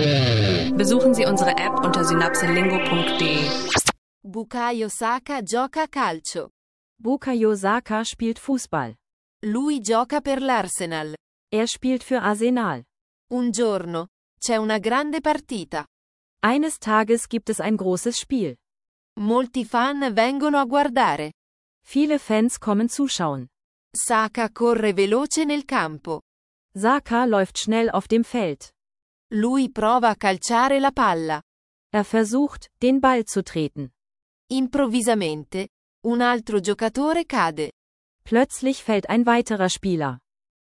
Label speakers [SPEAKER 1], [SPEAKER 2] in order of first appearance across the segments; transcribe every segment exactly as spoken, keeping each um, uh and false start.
[SPEAKER 1] Besuchen Sie unsere App unter synapselingo punkt de.
[SPEAKER 2] Bukayo Saka gioca a calcio.
[SPEAKER 3] Bukayo Saka spielt Fußball.
[SPEAKER 2] Lui gioca per l'Arsenal.
[SPEAKER 3] Er spielt für Arsenal.
[SPEAKER 2] Un giorno, c'è una grande partita.
[SPEAKER 3] Eines Tages gibt es ein großes Spiel.
[SPEAKER 2] Molti fan vengono a guardare.
[SPEAKER 3] Viele Fans kommen zuschauen.
[SPEAKER 2] Saka corre veloce nel campo.
[SPEAKER 3] Saka läuft schnell auf dem Feld.
[SPEAKER 2] Lui prova a calciare la palla.
[SPEAKER 3] Er versucht, den Ball zu treten.
[SPEAKER 2] Improvvisamente, un altro giocatore cade.
[SPEAKER 3] Plötzlich fällt ein weiterer Spieler.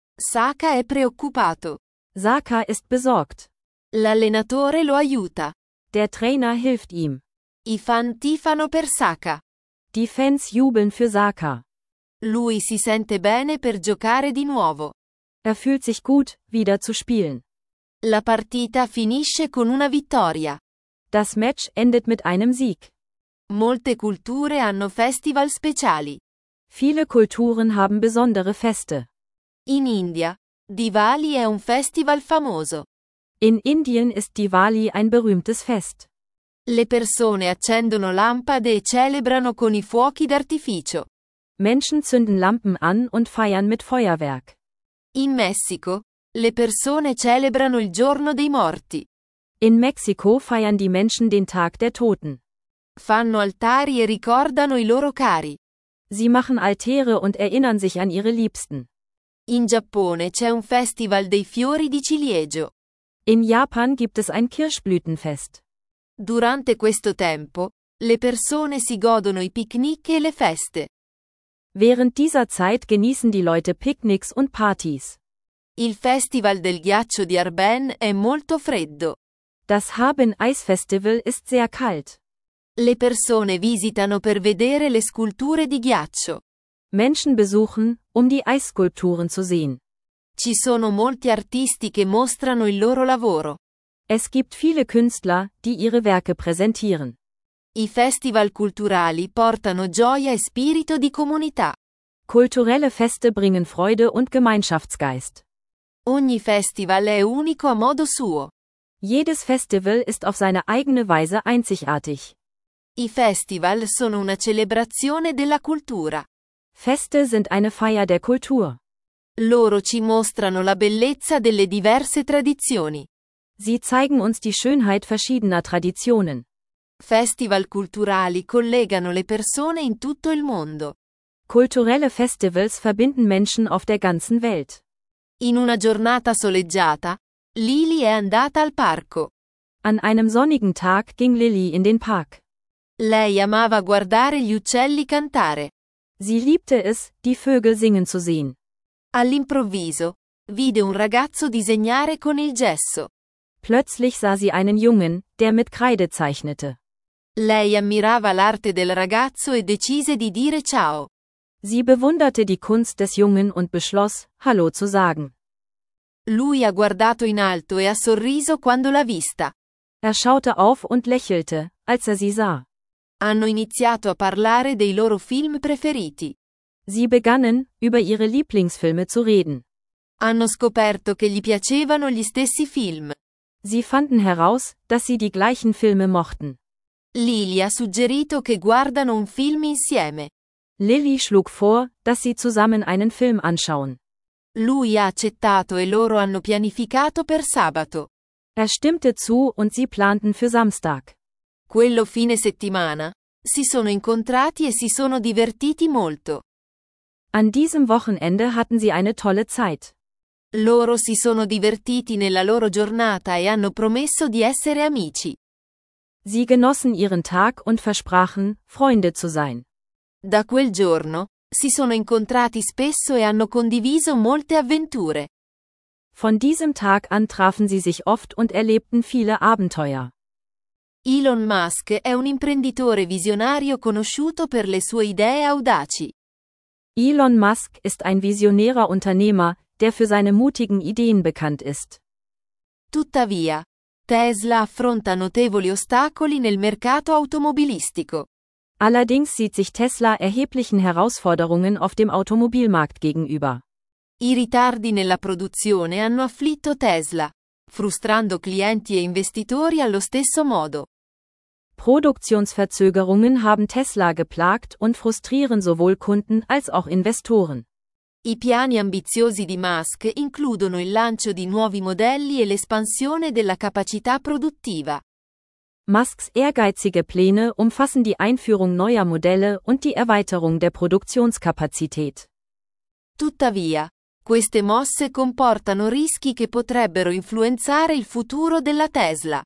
[SPEAKER 2] Saka è preoccupato.
[SPEAKER 3] Saka ist besorgt.
[SPEAKER 2] L'allenatore lo aiuta.
[SPEAKER 3] Der Trainer hilft ihm.
[SPEAKER 2] I fan tifano per Saka.
[SPEAKER 3] Die Fans jubeln für Saka.
[SPEAKER 2] Lui si sente bene per giocare di nuovo.
[SPEAKER 3] Er fühlt sich gut, wieder zu spielen.
[SPEAKER 2] La partita finisce con una vittoria.
[SPEAKER 3] Das Match endet mit einem Sieg.
[SPEAKER 2] Molte culture hanno festival speciali.
[SPEAKER 3] Viele Kulturen haben besondere Feste.
[SPEAKER 2] In India, Diwali è un festival famoso.
[SPEAKER 3] In Indien ist Diwali ein berühmtes Fest.
[SPEAKER 2] Le persone accendono lampade e celebrano con i fuochi d'artificio.
[SPEAKER 3] Menschen zünden Lampen an und feiern mit Feuerwerk.
[SPEAKER 2] In Messico, le persone celebrano il giorno dei morti.
[SPEAKER 3] In Mexiko feiern die Menschen den Tag der Toten.
[SPEAKER 2] Fanno altari e ricordano i loro cari.
[SPEAKER 3] Sie machen Altäre und erinnern sich an ihre Liebsten.
[SPEAKER 2] In Giappone c'è un festival dei fiori di ciliegio.
[SPEAKER 3] In Japan gibt es ein Kirschblütenfest.
[SPEAKER 2] Durante questo tempo, le persone si godono i picnic e le feste.
[SPEAKER 3] Während dieser Zeit genießen die Leute Picknicks und Partys.
[SPEAKER 2] Il festival del ghiaccio di Arben è molto freddo.
[SPEAKER 3] Das Harbin Ice Festival ist sehr kalt.
[SPEAKER 2] Le persone visitano per vedere le sculture di ghiaccio.
[SPEAKER 3] Menschen besuchen, um die Eisskulpturen zu sehen.
[SPEAKER 2] Ci sono molti artisti che mostrano il loro lavoro.
[SPEAKER 3] Es gibt viele Künstler, die ihre Werke präsentieren.
[SPEAKER 2] I festival culturali portano gioia e spirito di comunità.
[SPEAKER 3] Kulturelle Feste bringen Freude und Gemeinschaftsgeist.
[SPEAKER 2] Ogni festival è unico a modo suo.
[SPEAKER 3] Jedes Festival ist auf seine eigene Weise einzigartig.
[SPEAKER 2] I festival sono una celebrazione della cultura.
[SPEAKER 3] Feste sind eine Feier der Kultur.
[SPEAKER 2] Loro ci mostrano la bellezza delle diverse tradizioni.
[SPEAKER 3] Sie zeigen uns die Schönheit verschiedener Traditionen.
[SPEAKER 2] Festival culturali collegano le persone in tutto il mondo.
[SPEAKER 3] Kulturelle Festivals verbinden Menschen auf der ganzen Welt.
[SPEAKER 2] In una giornata soleggiata, Lily è andata al parco.
[SPEAKER 3] An einem sonnigen Tag ging Lily in den Park.
[SPEAKER 2] Lei amava guardare gli uccelli cantare.
[SPEAKER 3] Sie liebte es, die Vögel singen zu sehen.
[SPEAKER 2] All'improvviso, vide un ragazzo disegnare con il gesso.
[SPEAKER 3] Plötzlich sah sie einen Jungen, der mit Kreide zeichnete.
[SPEAKER 2] Lei ammirava l'arte del ragazzo e decise di dire ciao.
[SPEAKER 3] Sie bewunderte die Kunst des Jungen und beschloss, Hallo zu sagen.
[SPEAKER 2] Lui ha guardato in alto e ha sorriso quando l'ha vista.
[SPEAKER 3] Er schaute auf und lächelte, als er sie sah.
[SPEAKER 2] Hanno iniziato a parlare dei loro film preferiti.
[SPEAKER 3] Sie begannen, über ihre Lieblingsfilme zu reden.
[SPEAKER 2] Hanno scoperto che gli piacevano gli stessi film.
[SPEAKER 3] Sie fanden heraus, dass sie die gleichen Filme mochten.
[SPEAKER 2] Lily ha suggerito che guardano un film insieme.
[SPEAKER 3] Lily schlug vor, dass sie zusammen einen Film anschauen.
[SPEAKER 2] Lui ha accettato e loro hanno pianificato per sabato.
[SPEAKER 3] Er stimmte zu und sie planten für Samstag.
[SPEAKER 2] Quello fine settimana, si sono incontrati e si sono divertiti molto.
[SPEAKER 3] An diesem Wochenende hatten sie eine tolle Zeit.
[SPEAKER 2] Loro si sono divertiti nella loro giornata e hanno promesso di essere amici.
[SPEAKER 3] Sie genossen ihren Tag und versprachen, Freunde zu sein.
[SPEAKER 2] Da quel giorno, si sono incontrati spesso e hanno condiviso molte avventure.
[SPEAKER 3] Von diesem Tag an trafen sie sich oft und erlebten viele Abenteuer.
[SPEAKER 2] Elon Musk è un imprenditore visionario conosciuto per le sue idee audaci.
[SPEAKER 3] Elon Musk ist ein visionärer Unternehmer, der für seine mutigen Ideen bekannt ist.
[SPEAKER 2] Tuttavia, Tesla affronta notevoli ostacoli nel mercato automobilistico.
[SPEAKER 3] Allerdings sieht sich Tesla erheblichen Herausforderungen auf dem Automobilmarkt gegenüber.
[SPEAKER 2] I ritardi nella produzione hanno afflitto Tesla. frustrando clienti e investitori allo stesso modo.
[SPEAKER 3] Produktionsverzögerungen haben Tesla geplagt und frustrieren sowohl Kunden als auch Investoren.
[SPEAKER 2] I piani ambiziosi di Musk includono il lancio di nuovi modelli e l'espansione della capacità produttiva.
[SPEAKER 3] Musks ehrgeizige Pläne umfassen die Einführung neuer Modelle und die Erweiterung der Produktionskapazität.
[SPEAKER 2] Tuttavia, queste mosse comportano rischi che potrebbero influenzare il futuro della Tesla.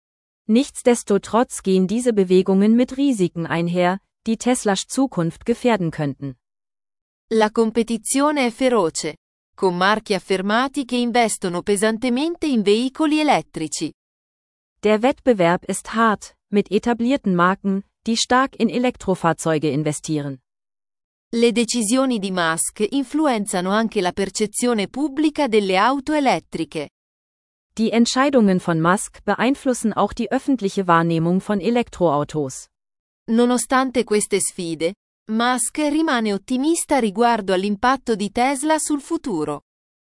[SPEAKER 3] Nichtsdestotrotz gehen diese Bewegungen mit Risiken einher, die Teslas Zukunft gefährden könnten.
[SPEAKER 2] La competizione è feroce, con marchi affermati che investono pesantemente in veicoli elettrici.
[SPEAKER 3] Der Wettbewerb ist hart, mit etablierten Marken, die stark in Elektrofahrzeuge investieren.
[SPEAKER 2] Le decisioni di Musk influenzano anche la percezione pubblica delle auto elettriche.
[SPEAKER 3] Die Entscheidungen von Musk beeinflussen auch die öffentliche Wahrnehmung von Elektroautos.
[SPEAKER 2] Nonostante queste sfide, Musk rimane ottimista riguardo all'impatto di Tesla sul futuro.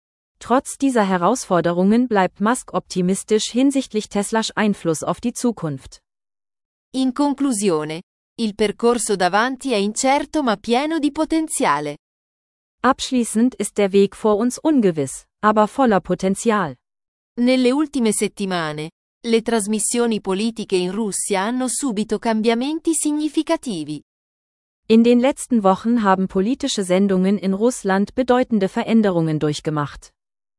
[SPEAKER 3] Trotz dieser Herausforderungen bleibt Musk optimistisch hinsichtlich Teslas Einfluss auf die Zukunft.
[SPEAKER 2] In conclusione, il percorso davanti è incerto ma pieno di potenziale.
[SPEAKER 3] Abschließend ist der Weg vor uns ungewiss, aber voller Potenzial.
[SPEAKER 2] Nelle ultime settimane, le trasmissioni politiche in Russia hanno subito cambiamenti significativi.
[SPEAKER 3] In den letzten Wochen haben politische Sendungen in Russland bedeutende Veränderungen durchgemacht.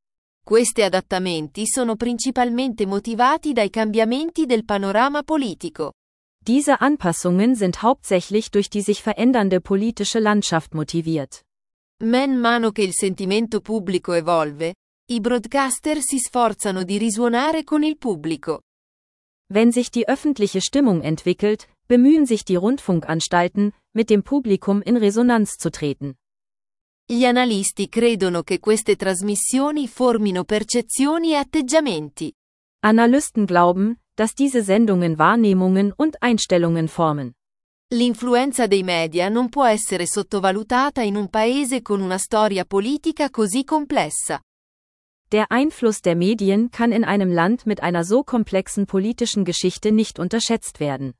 [SPEAKER 2] Questi adattamenti sono principalmente motivati dai cambiamenti del panorama politico.
[SPEAKER 3] Diese Anpassungen sind hauptsächlich durch die sich verändernde politische Landschaft motiviert.
[SPEAKER 2] Man mano che il sentimento pubblico evolve, i broadcaster si sforzano di risuonare con il pubblico.
[SPEAKER 3] Wenn sich die öffentliche Stimmung entwickelt, bemühen sich die Rundfunkanstalten, mit dem Publikum in Resonanz zu treten.
[SPEAKER 2] Gli analisti credono che queste trasmissioni formino percezioni e atteggiamenti.
[SPEAKER 3] Analysten glauben, dass diese Sendungen Wahrnehmungen und Einstellungen formen.
[SPEAKER 2] L'influenza dei media non può essere sottovalutata in un paese con una storia politica così complessa.
[SPEAKER 3] Der Einfluss der Medien kann in einem Land mit einer so komplexen politischen Geschichte nicht unterschätzt werden.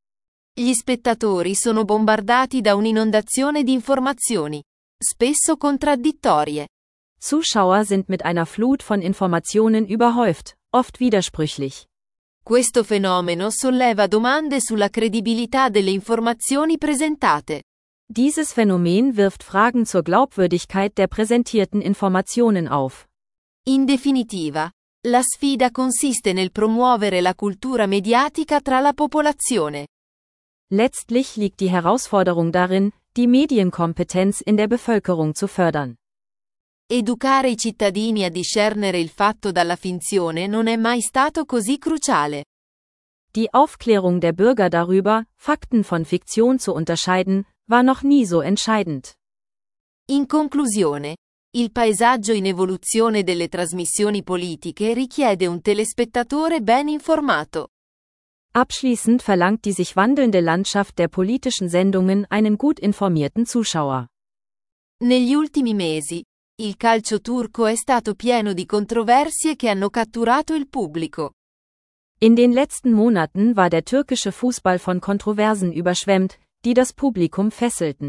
[SPEAKER 2] Gli spettatori sono bombardati da un'inondazione di informazioni, spesso contraddittorie.
[SPEAKER 3] Zuschauer sind mit einer Flut von Informationen überhäuft, oft widersprüchlich.
[SPEAKER 2] Questo fenomeno solleva domande sulla credibilità delle informazioni presentate.
[SPEAKER 3] Dieses Phänomen wirft Fragen zur Glaubwürdigkeit der präsentierten Informationen auf.
[SPEAKER 2] In definitiva, la sfida consiste nel promuovere la cultura mediatica tra la popolazione.
[SPEAKER 3] Letztlich liegt die Herausforderung darin, die Medienkompetenz in der Bevölkerung zu fördern.
[SPEAKER 2] Educare i cittadini a discernere il fatto dalla finzione non è mai stato così cruciale.
[SPEAKER 3] Die Aufklärung der Bürger darüber, Fakten von Fiktion zu unterscheiden, war noch nie so entscheidend.
[SPEAKER 2] In conclusione, il paesaggio in evoluzione delle trasmissioni politiche richiede un telespettatore ben informato.
[SPEAKER 3] Abschließend verlangt die sich wandelnde Landschaft der politischen Sendungen einen gut informierten Zuschauer.
[SPEAKER 2] Negli ultimi mesi, il calcio turco è stato pieno di controversie che hanno catturato il pubblico.
[SPEAKER 3] In den letzten Monaten war der türkische Fußball von Kontroversen überschwemmt, die das Publikum fesselten.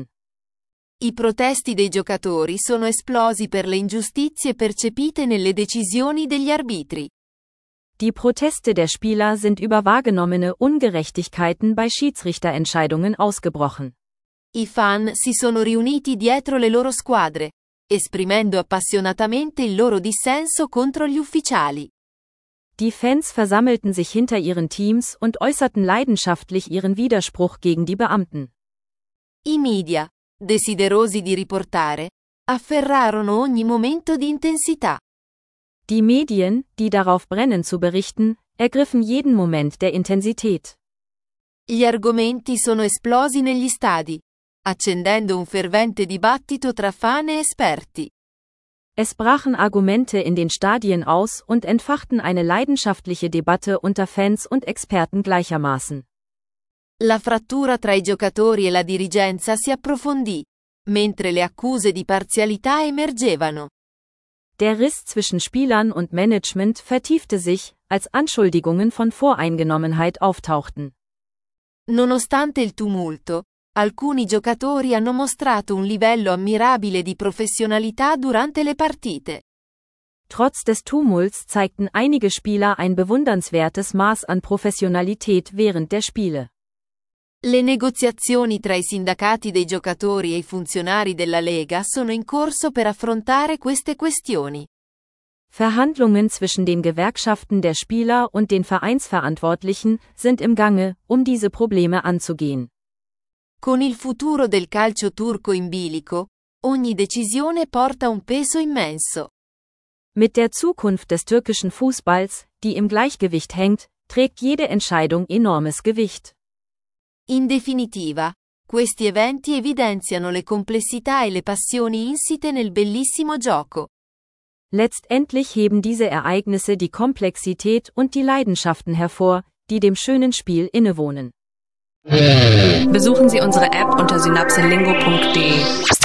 [SPEAKER 2] I protesti dei giocatori sono esplosi per le ingiustizie percepite nelle decisioni degli arbitri.
[SPEAKER 3] Die Proteste der Spieler sind über wahrgenommene Ungerechtigkeiten bei Schiedsrichterentscheidungen ausgebrochen.
[SPEAKER 2] I fan si sono riuniti dietro le loro squadre, esprimendo appassionatamente il loro dissenso contro gli ufficiali.
[SPEAKER 3] Die Fans versammelten sich hinter ihren Teams und äußerten leidenschaftlich ihren Widerspruch gegen die Beamten.
[SPEAKER 2] I media, desiderosi di riportare, afferrarono ogni momento di intensità.
[SPEAKER 3] Die Medien, die darauf brennen zu berichten, ergriffen jeden Moment der Intensität.
[SPEAKER 2] Gli argomenti sono esplosi negli stadi, accendendo un fervente dibattito tra fan e esperti.
[SPEAKER 3] Es brachen Argumente in den Stadien aus und entfachten eine leidenschaftliche Debatte unter Fans und Experten gleichermaßen.
[SPEAKER 2] La frattura tra i giocatori e la dirigenza si approfondì, mentre le accuse di parzialità emergevano.
[SPEAKER 3] Der Riss zwischen Spielern und Management vertiefte sich, als Anschuldigungen von Voreingenommenheit auftauchten.
[SPEAKER 2] Nonostante il tumulto, alcuni giocatori hanno mostrato un livello ammirabile di professionalità durante le partite.
[SPEAKER 3] Trotz des Tumults zeigten einige Spieler ein bewundernswertes Maß an Professionalität während der Spiele.
[SPEAKER 2] Le negoziazioni tra i sindacati dei giocatori e i funzionari della Lega sono in corso per affrontare queste questioni.
[SPEAKER 3] Verhandlungen zwischen den Gewerkschaften der Spieler und den Vereinsverantwortlichen sind im Gange, um diese Probleme anzugehen.
[SPEAKER 2] Con il futuro del calcio turco in bilico, ogni decisione porta un peso immenso.
[SPEAKER 3] Mit der Zukunft des türkischen Fußballs, die im Gleichgewicht hängt, trägt jede Entscheidung enormes Gewicht.
[SPEAKER 2] In definitiva, questi eventi evidenziano le complessità e le passioni insite nel bellissimo gioco.
[SPEAKER 3] Letztendlich heben diese Ereignisse die Komplexität und die Leidenschaften hervor, die dem schönen Spiel innewohnen.
[SPEAKER 1] Besuchen Sie unsere App unter synapselingo punkt de.